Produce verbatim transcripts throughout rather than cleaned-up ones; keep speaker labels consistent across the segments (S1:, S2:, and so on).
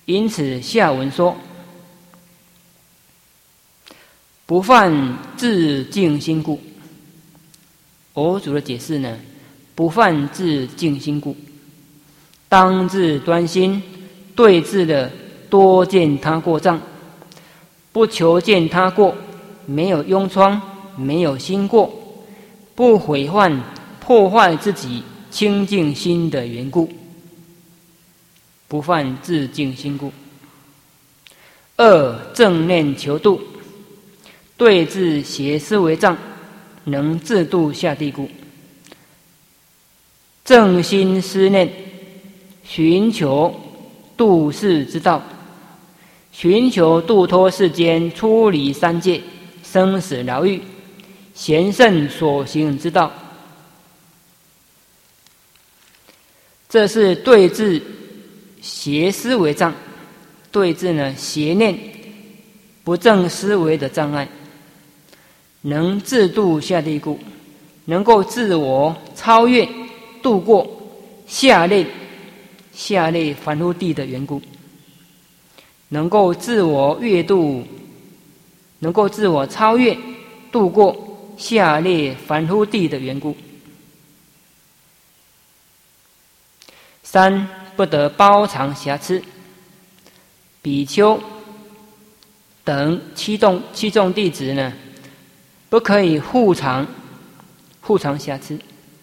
S1: 因此下文说，不犯自净心故。佛祖的解释呢，不犯自净心故，当自端心，对治的多见他过障，不求见他过，没有庸疮，没有心过，不毁坏破坏自己清净心的缘故，不犯自净心故。二正念求度，对治邪思维障，能自度下地故。正心思念，寻求度世之道，寻求度脱世间出离三界生死牢狱贤圣所行之道。这是对治邪思维障，对治呢邪念不正思维的障碍，能自度下地故，能够自我超越度过下类下类凡夫地的缘故，能够自我越度，能够自我超越度过下列凡夫地的缘故。三不得包藏瑕疵，比丘等七众七众弟子呢，不可以护藏护藏瑕疵。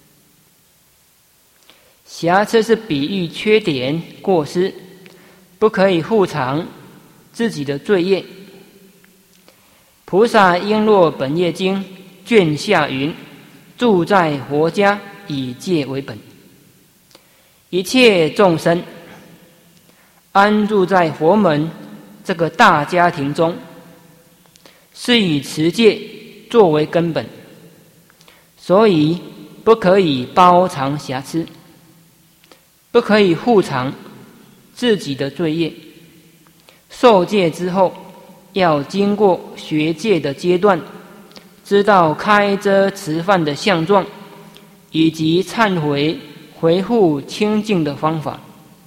S1: 瑕疵是比喻缺点过失，不可以护藏自己的罪业。菩萨应若本业经卷下云，住在佛家，以戒为本。一切众生安住在佛门这个大家庭中，是以持戒作为根本，所以不可以包藏瑕疵，不可以护藏自己的罪业。受戒之后，要经过学戒的阶段，知道开遮持犯的相状，以及忏悔回复清净的方法，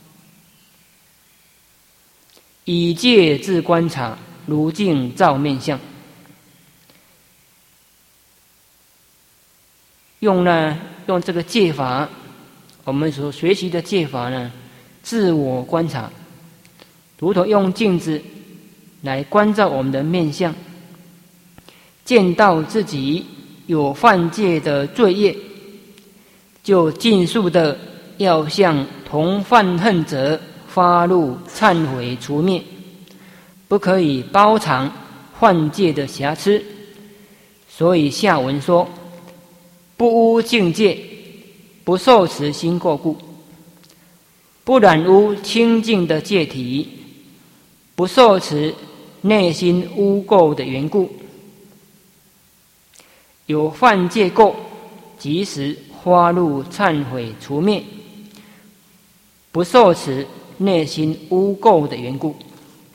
S1: 以戒自观察，如镜照面相。用呢，用这个戒法，我们所学习的戒法呢，自我观察，如同用镜子来关照我们的面相，见到自己有犯戒的罪业，就尽速的要向同犯恨者发怒忏悔除灭，不可以包藏犯戒的瑕疵。所以下文说，不污净戒，不受持心垢故，不染污清净的戒体，不受持内心污垢的缘故，有犯戒垢，即时发怒忏悔除灭，不受持内心污垢的缘故，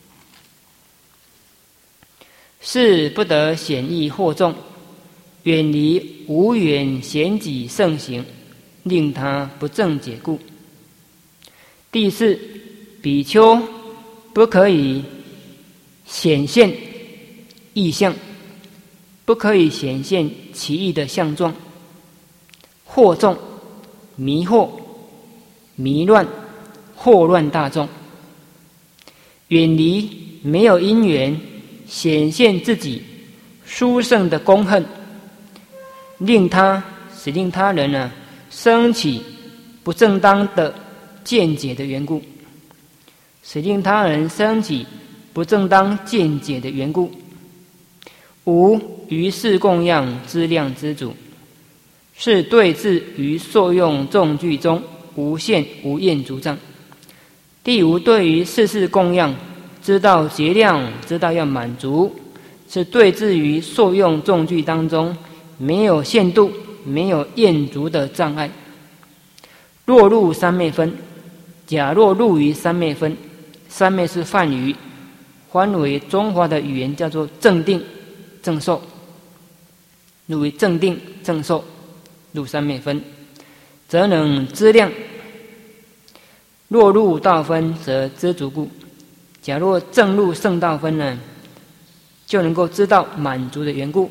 S1: 是不得显易惑众，远离无远显己盛行，令他不正解故。第四，比丘不可以显现异象，不可以显现奇异的相状，惑众、迷惑、迷乱、惑乱大众，远离没有因缘显现自己殊胜的功恨，令他使令他人呢生起不正当的见解的缘故，使令他人生起不正当见解的缘故。无于事供养之量之主，是对治于受用众具中无限无厌足障。第五，对于世事供养知道节量，知道要满足，是对治于受用众具当中没有限度、没有厌足的障碍。若入三昧分，假若入于三昧分，三昧是梵语，翻为中华的语言叫做正定、正受。入于正定、正受，入三昧分，则能知量；若入道分，则知足故。 假若正入圣道分呢，就能够知道满足的缘故。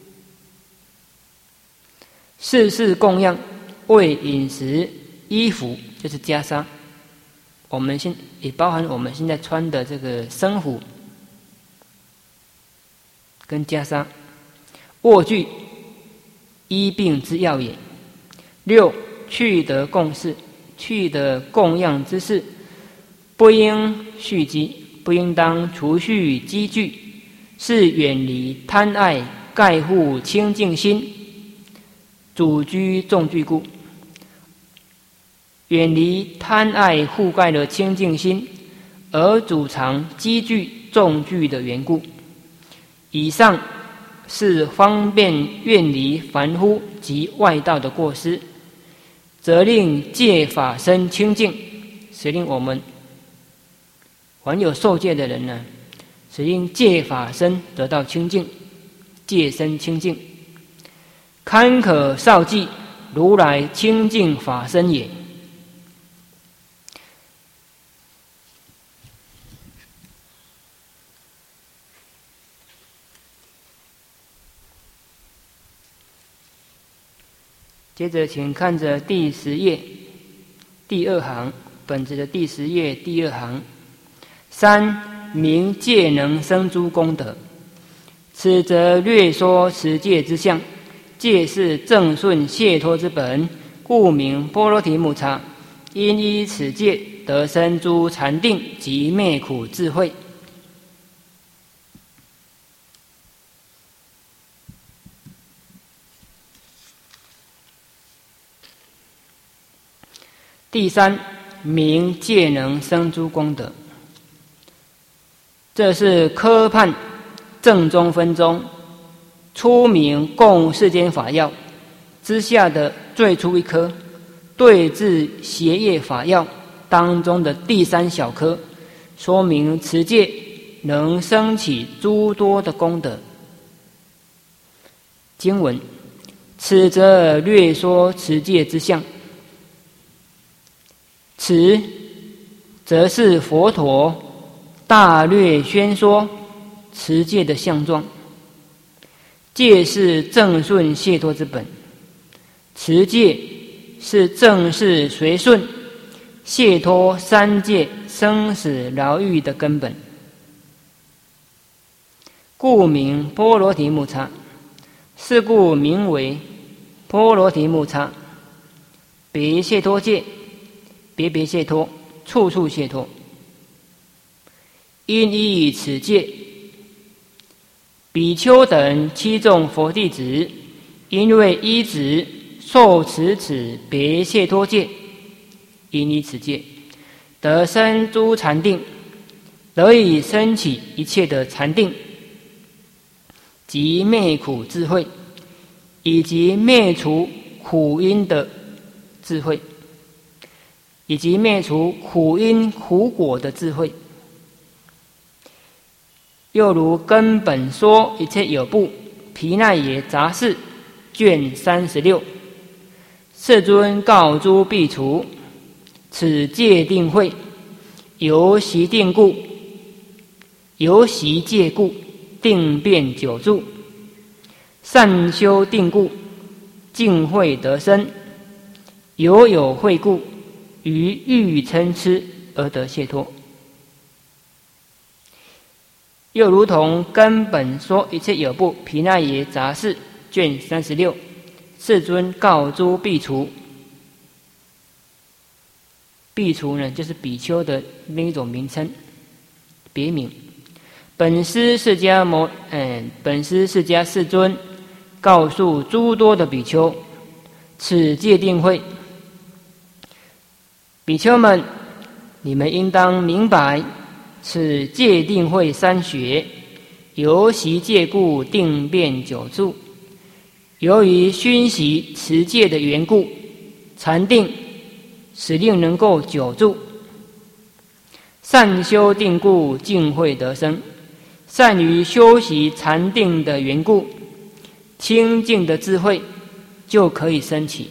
S1: 世事供养，为饮食、衣服，就是袈裟。我们现也包含我们现在穿的这个僧服跟袈裟。卧具，医病之要也。六，去得供事，去得供养之事，不应蓄积，不应当储蓄积聚，是远离贪爱，盖护清净心，主居众具故。远离贪爱覆盖了清净心，而主常积聚众具的缘故。以上是方便远离凡夫及外道的过失，则令戒法身清净，使令我们凡有受戒的人呢，使令戒法身得到清净，戒身清净。堪可少记，如来清净法身也。接着请看着第十页第二行，本子的第十页第二行。三，明戒能生诸功德，此则略说持戒之相。戒是正顺解脱之本，故名波罗提木叉。因依此戒得生诸禅定及灭苦智慧。第三，明戒能生诸功德，这是科判正宗分中初明共世间法要之下的最初一科，对治邪业法要当中的第三小科，说明持戒能生起诸多的功德。经文：此则略说持戒之相。此则是佛陀大略宣说持戒的相状。戒是正顺解脱之本，持戒是正是随顺解脱三界生死牢狱的根本，故名波罗提木叉。是故名为波罗提木叉，别解脱戒，别别解脱，处处解脱。因依此戒，比丘等七众佛弟子，因为依止受持此别解脱戒，因依此戒，得生诸禅定，得以升起一切的禅定，及灭苦智慧，以及灭除苦因的智慧，以及灭除苦因苦果的智慧。又如根本说一切有部毗奈耶杂事卷三十六，世尊告诸苾芻：此戒定慧，由习定故，由习戒故，定变久住，善修定故，净慧得生，由有慧故，于欲嗔痴而得解脱。又如同根本说一切有部毗奈耶杂事卷三十六，世尊告诸苾芻，苾芻呢，就是比丘的另一种名称，别名。本师释迦摩，嗯，本师释迦世尊告诉诸多的比丘，此戒定慧，比丘们，你们应当明白，此戒定慧三学，由习戒故，定变久住。由于熏习持戒的缘故，禅定使令能够久住。善修定故，净慧得生。善于修习禅定的缘故，清净的智慧就可以升起。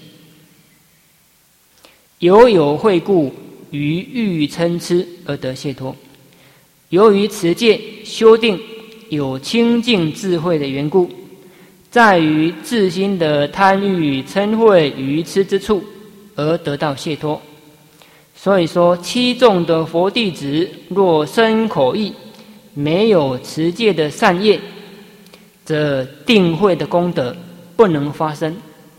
S1: 由有慧故，于欲嗔痴而得解脱。 由于持戒修定有清净智慧的缘故，在于自心的贪欲嗔恚愚痴之处而得到解脱。所以说，七众的佛弟子若身口意没有持戒的善业，则定慧的功德不能发生。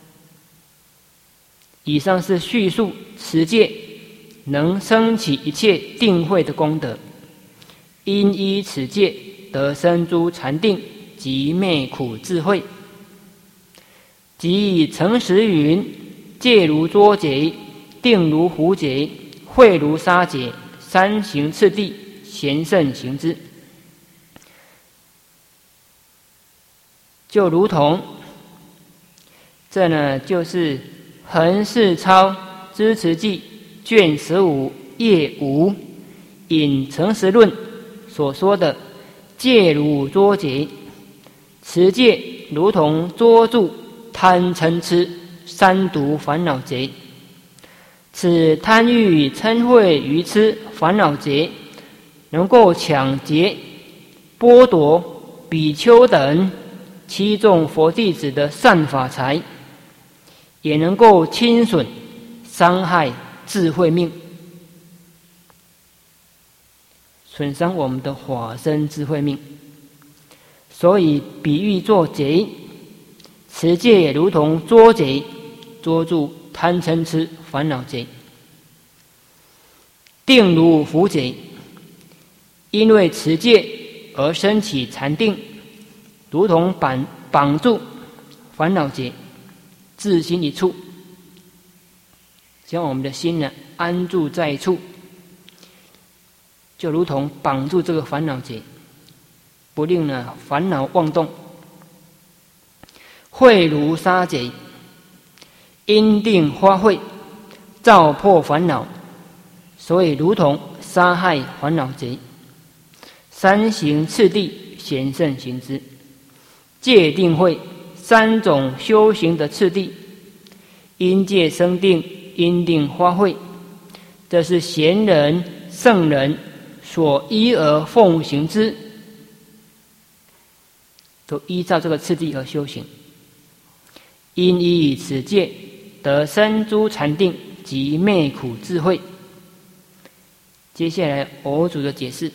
S1: 以上是叙述持戒能生起一切定慧的功德，因依此戒得生诸禅定及灭苦智慧。即以诚实云：戒如捉贼，定如狐贼，慧如杀劫，三行次第，贤圣行之。就如同这呢，就是横世超支持记卷十五页五引诚实论所说的戒如捉贼，持戒如同捉住贪嗔痴三毒烦恼贼。此贪欲嗔恚愚痴烦恼贼能够抢劫剥夺比丘等七众佛弟子的善法财，也能够侵损伤害智慧命，损伤我们的法身智慧命。所以比喻做贼，持戒也如同捉贼，捉住贪嗔痴烦恼贼。定如狐贼，因为持戒而生起禅定，如同绑绑住烦恼结，自心一处，将我们的心呢安住在一处，就如同绑住这个烦恼结，不令呢烦恼妄动。慧如杀贼，因定发慧，照破烦恼，所以如同杀害烦恼贼。三行次第，贤圣行之。戒定慧三种修行的次第，因戒生定，因定发慧，这是贤人圣人所依而奉行之，都依照这个次第而修行。因依此戒得生诸禅定及灭苦智慧。接下来佛祖的解释。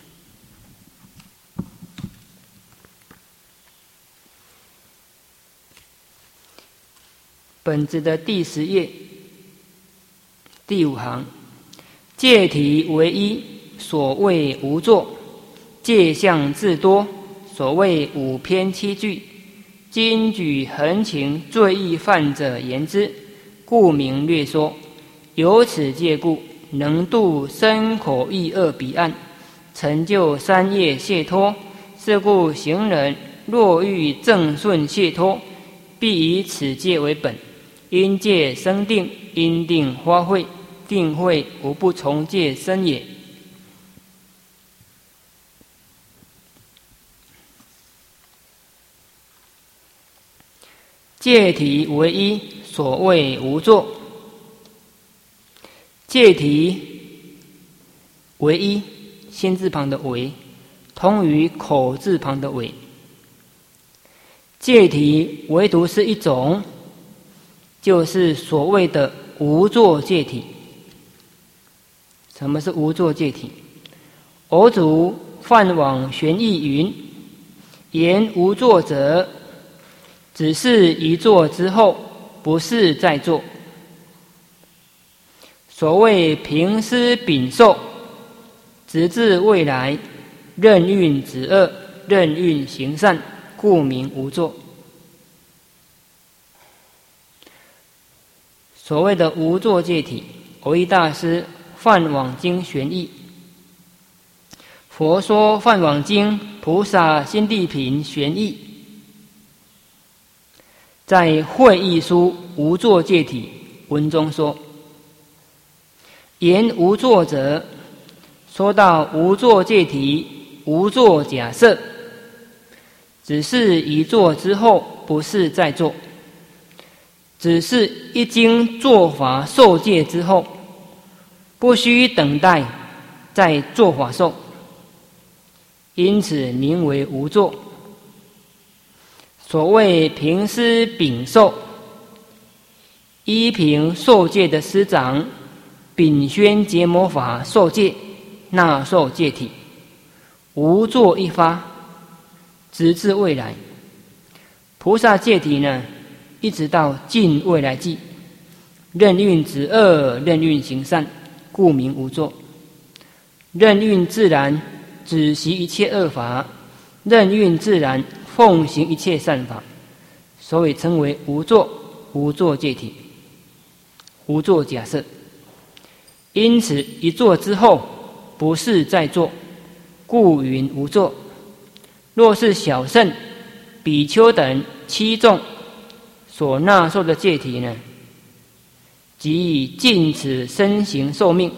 S1: 本子的第十页第五行，戒体为一，所谓无作；戒相自多，所谓五篇七句。今举横情罪意犯者言之，故名略说。由此戒故，能度身口意二彼岸，成就三业解脱。是故行人若欲正顺解脱，必以此戒为本。因戒生定，因定发慧，定慧无不从戒生也。戒体为一，所谓无作。戒体为一，心字旁的为，通于口字旁的为。戒体唯独是一种，就是所谓的无作戒体。什么是无作戒体？佛祖梵网玄义云：言无作者，只是一作之后，不是在作。所谓平施禀受，直至未来，任运止恶，任运行善，故名无作。所谓的无作戒体，蕅益大师梵网经玄义。佛说梵网经，菩萨心地品玄义。在会义书无作戒体文中说，言无作者，说到无作戒体，无作假设，只是一作之后，不是在做。只是一经做法受戒之后，不需等待再做法受， 因此名为无作。所谓平师秉受，依凭受戒的师长秉宣结魔法受戒，纳受戒体，无作一发，直至未来。菩萨戒体呢，一直到尽未来际，任运止恶，任运行善，故名无作。任运自然止息一切恶法，任运自然奉行一切善法，所以称为无作。无作戒体，无作假设。因此一作之后不是再作，故云无作。若是小乘比丘等七众所纳受的戒体呢，即以尽此身形寿命。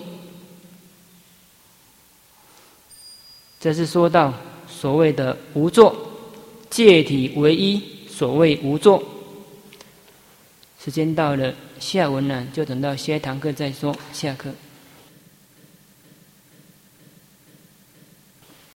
S1: 这是说到所谓的无作，戒体唯一，所谓无作。时间到了，下文呢就等到下一堂课再说。下课。